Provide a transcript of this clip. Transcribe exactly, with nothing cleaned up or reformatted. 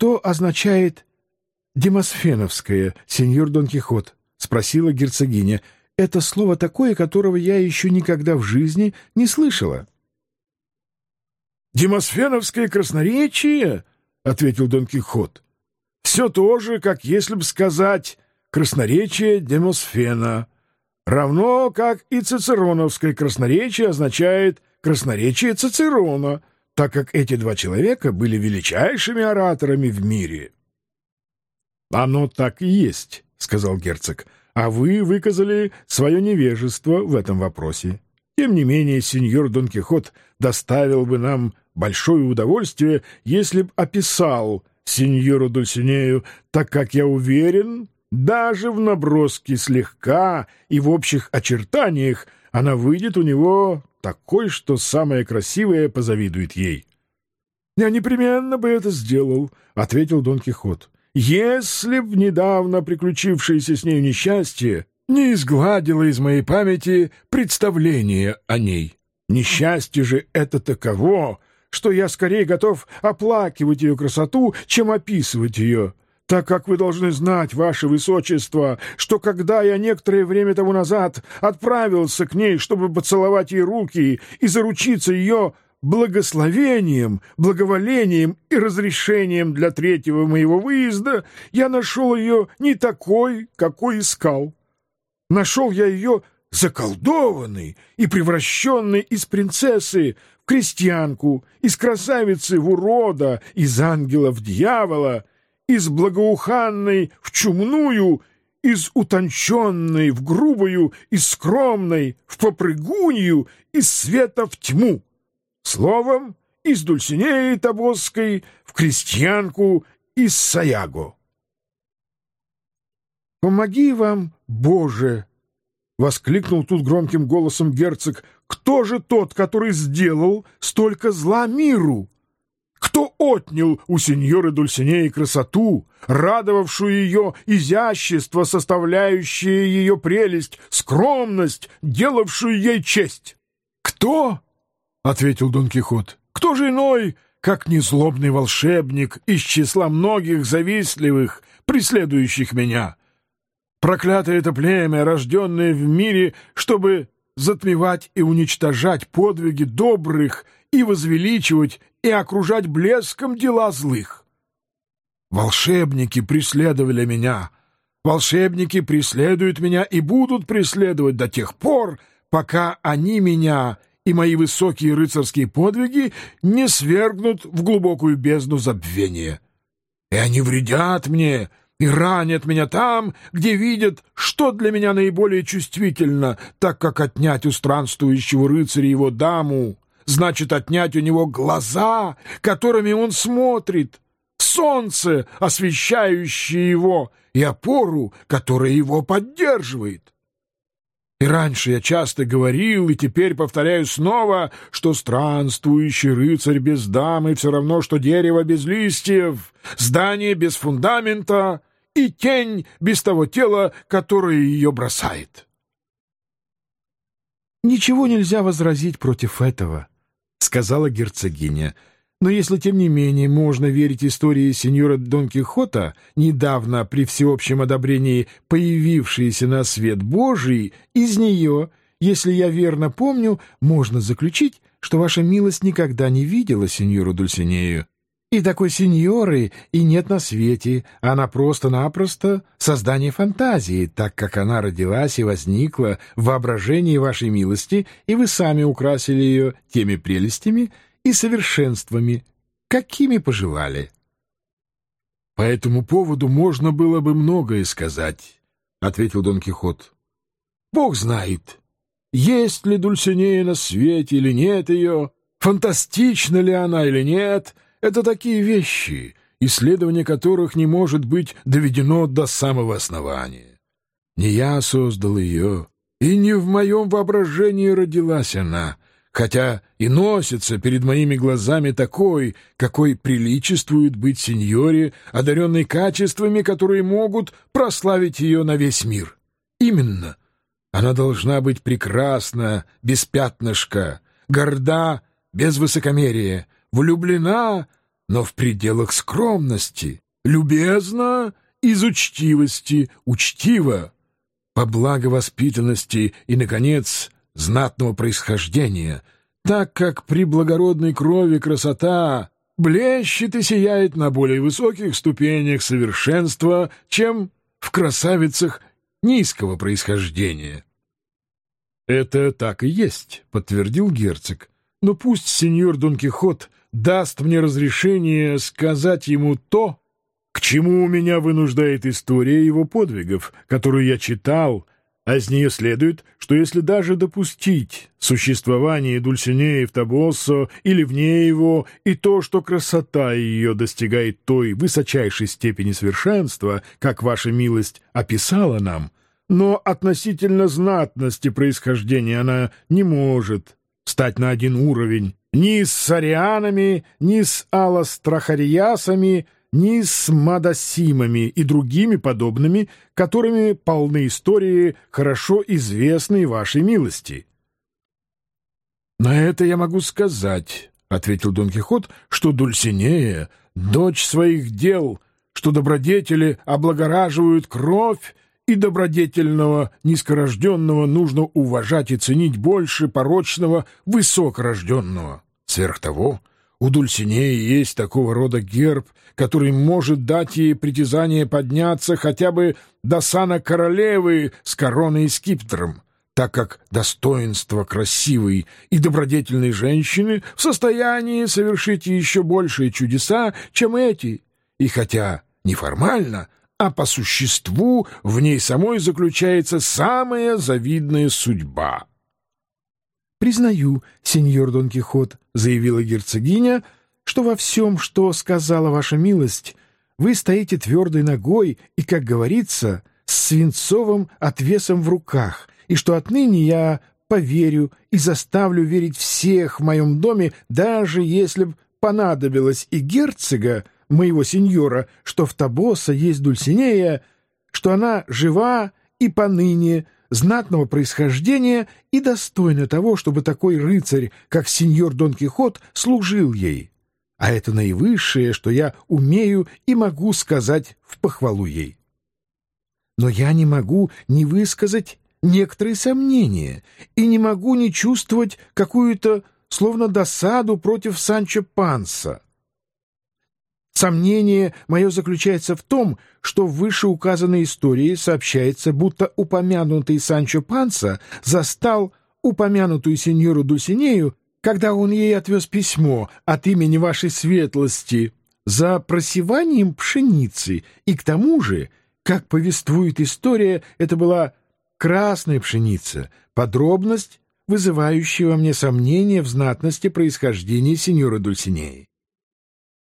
что означает демосфеновское, сеньор Дон Кихот? — спросила герцогиня. — Это слово такое, которого я еще никогда в жизни не слышала. — Демосфеновское красноречие? — ответил Дон Кихот. — Все то же, как если бы сказать красноречие Демосфена, равно как и цицероновское красноречие означает красноречие Цицерона, так как эти два человека были величайшими ораторами в мире. — Оно так и есть, — сказал герцог, — а вы выказали свое невежество в этом вопросе. Тем не менее, сеньор Дон Кихот доставил бы нам большое удовольствие, если б описал сеньору Дульсинею, так как, я уверен, даже в наброске слегка и в общих очертаниях она выйдет у него такой, что самая красивая позавидует ей. — Я непременно бы это сделал, — ответил Дон Кихот, — если б недавно приключившееся с нею несчастье не изгладило из моей памяти представление о ней. Несчастье же это таково, что я скорее готов оплакивать ее красоту, чем описывать ее, так как вы должны знать, ваше высочество, что когда я некоторое время тому назад отправился к ней, чтобы поцеловать ей руки и заручиться ее благословением, благоволением и разрешением для третьего моего выезда, я нашел ее не такой, какой искал. Нашел я ее заколдованной и превращенной из принцессы в крестьянку, из красавицы в урода, из ангела в дьявола, из благоуханной в чумную, из утонченной в грубую, из скромной в попрыгунью, из света в тьму. Словом, из Дульсинеи Тобосской в крестьянку из Саяго. «Помоги вам, Боже!» — воскликнул тут громким голосом герцог. «Кто же тот, который сделал столько зла миру? Кто отнял у сеньоры Дульсинеи красоту, радовавшую ее изящество, составляющее ее прелесть, скромность, делавшую ей честь? Кто?» — ответил Дон Кихот. — Кто же иной, как незлобный волшебник из числа многих завистливых, преследующих меня? Проклятое это племя, рожденное в мире, чтобы затмевать и уничтожать подвиги добрых и возвеличивать и окружать блеском дела злых. Волшебники преследовали меня. Волшебники преследуют меня и будут преследовать до тех пор, пока они меня и мои высокие рыцарские подвиги не свергнут в глубокую бездну забвения. И они вредят мне и ранят меня там, где видят, что для меня наиболее чувствительно, так как отнять у странствующего рыцаря его даму значит отнять у него глаза, которыми он смотрит, солнце, освещающее его, и опору, которая его поддерживает. И раньше я часто говорил, и теперь повторяю снова, что странствующий рыцарь без дамы все равно, что дерево без листьев, здание без фундамента и тень без того тела, которое ее бросает. «Ничего нельзя возразить против этого», — сказала герцогиня. «Но если, тем не менее, можно верить истории сеньора Дон Кихота, недавно при всеобщем одобрении появившейся на свет Божий, из нее, если я верно помню, можно заключить, что ваша милость никогда не видела сеньору Дульсинею. И такой сеньоры и нет на свете, она просто-напросто создание фантазии, так как она родилась и возникла в воображении вашей милости, и вы сами украсили ее теми прелестями и совершенствами, какими пожелали». — По этому поводу можно было бы многое сказать, — ответил Дон Кихот. — Бог знает, есть ли Дульсинея на свете или нет ее, фантастична ли она или нет. Это такие вещи, исследование которых не может быть доведено до самого основания. Не я создал ее, и не в моем воображении родилась она, хотя и носится перед моими глазами такой, какой приличествует быть сеньоре, одаренной качествами, которые могут прославить ее на весь мир. Именно, она должна быть прекрасна, без пятнышка, горда, без высокомерия, влюблена, но в пределах скромности, любезно, из учтивости, учтиво, по благовоспитанности и, наконец, знатного происхождения, так как при благородной крови красота блещет и сияет на более высоких ступенях совершенства, чем в красавицах низкого происхождения. — Это так и есть, — подтвердил герцог, — но пусть сеньор Дон Кихот даст мне разрешение сказать ему то, к чему меня вынуждает история его подвигов, которую я читал, а из нее следует, что если даже допустить существование Дульсинеи в Тобоссо или вне его, и то, что красота ее достигает той высочайшей степени совершенства, как ваша милость описала нам, но относительно знатности происхождения она не может стать на один уровень ни с сарианами, ни с аластрахариасами, ни с мадасимами и другими подобными, которыми полны истории, хорошо известные вашей милости. — На это я могу сказать, — ответил Дон Кихот, — что Дульсинея — дочь своих дел, что добродетели облагораживают кровь, и добродетельного низкорожденного нужно уважать и ценить больше порочного высокорожденного. Сверх того, у Дульсинеи есть такого рода герб, который может дать ей притязание подняться хотя бы до сана королевы с короной и скипетром, так как достоинство красивой и добродетельной женщины в состоянии совершить еще большие чудеса, чем эти, и хотя неформально, а по существу в ней самой заключается самая завидная судьба. — Признаю, сеньор Дон Кихот, — заявила герцогиня, — что во всем, что сказала ваша милость, вы стоите твердой ногой и, как говорится, с свинцовым отвесом в руках, и что отныне я поверю и заставлю верить всех в моем доме, даже если б понадобилось и герцога, моего сеньора, что в Тобоссо есть Дульсинея, что она жива и поныне, знатного происхождения и достойна того, чтобы такой рыцарь, как сеньор Дон Кихот, служил ей. А это наивысшее, что я умею и могу сказать в похвалу ей. Но я не могу не высказать некоторые сомнения и не могу не чувствовать какую-то словно досаду против Санчо Панса. Сомнение мое заключается в том, что в вышеуказанной истории сообщается, будто упомянутый Санчо Панса застал упомянутую сеньору Дульсинею, когда он ей отвез письмо от имени вашей светлости за просеванием пшеницы, и к тому же, как повествует история, это была красная пшеница, подробность, вызывающая во мне сомнения в знатности происхождения сеньоры Дульсинеи.